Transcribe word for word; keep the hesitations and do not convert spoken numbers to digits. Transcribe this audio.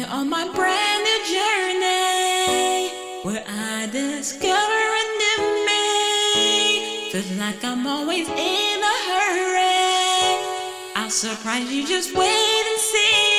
on my brand new journey where I discover a new me. Feels like I'm always in a hurry. I'll surprise you, just wait and see.